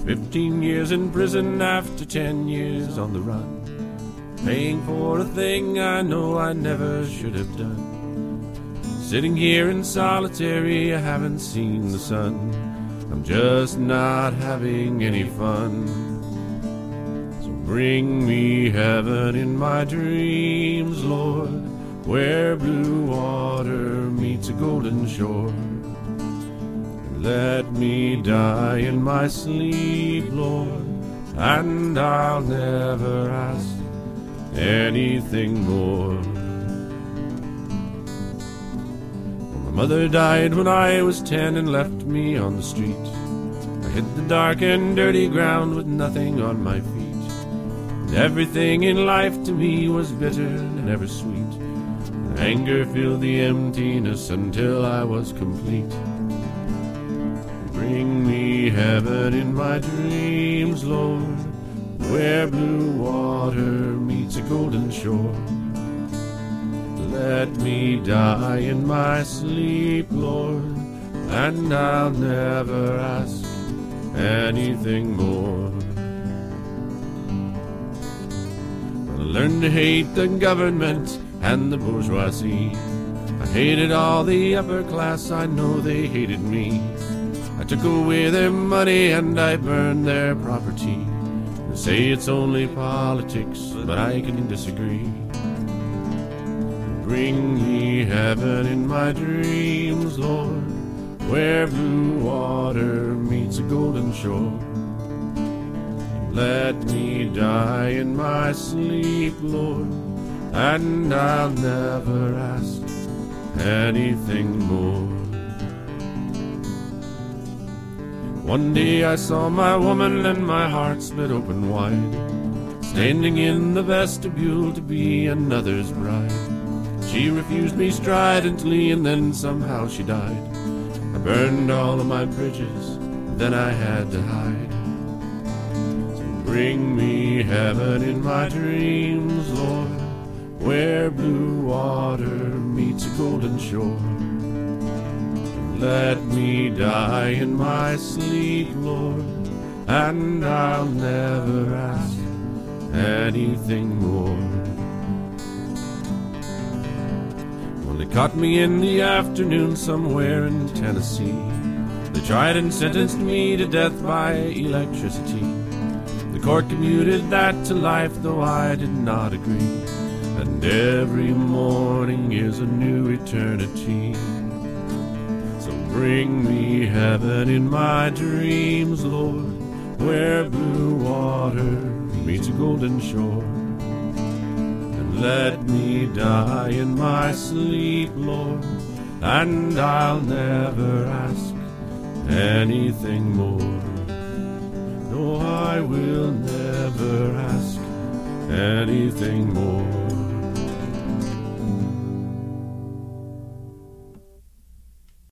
15 years in prison after 10 years on the run, paying for a thing I know I never should have done. Sitting here in solitary, I haven't seen the sun. I'm just not having any fun. So bring me heaven in my dreams, Lord, where blue water meets a golden shore. Let me die in my sleep, Lord, and I'll never ask anything more. My mother died when I was 10 and left me on the street. I hit the dark and dirty ground with nothing on my feet. And everything in life to me was bitter and never sweet. Anger filled the emptiness until I was complete. Bring me heaven in my dreams, Lord, where blue water meets a golden shore. Let me die in my sleep, Lord, and I'll never ask anything more. I learned to hate the government and the bourgeoisie. I hated all the upper class, I know they hated me. I took away their money and I burned their property. They say it's only politics, but I can disagree. Bring me heaven in my dreams, Lord, where blue water meets a golden shore. Let me die in my sleep, Lord, and I'll never ask anything more. One day I saw my woman and my heart split open wide, standing in the vestibule to be another's bride. She refused me stridently and then somehow she died. I burned all of my bridges, then I had to hide. So bring me heaven in my dreams, Lord, where blue water meets a golden shore. Let me die in my sleep, Lord, and I'll never ask anything more. Well, they caught me in the afternoon somewhere in Tennessee. They tried and sentenced me to death by electricity. The court commuted that to life, though I did not agree. And every morning is a new eternity. Bring me heaven in my dreams, Lord, where blue water meets a golden shore. And let me die in my sleep, Lord, and I'll never ask anything more. No, I will never ask anything more.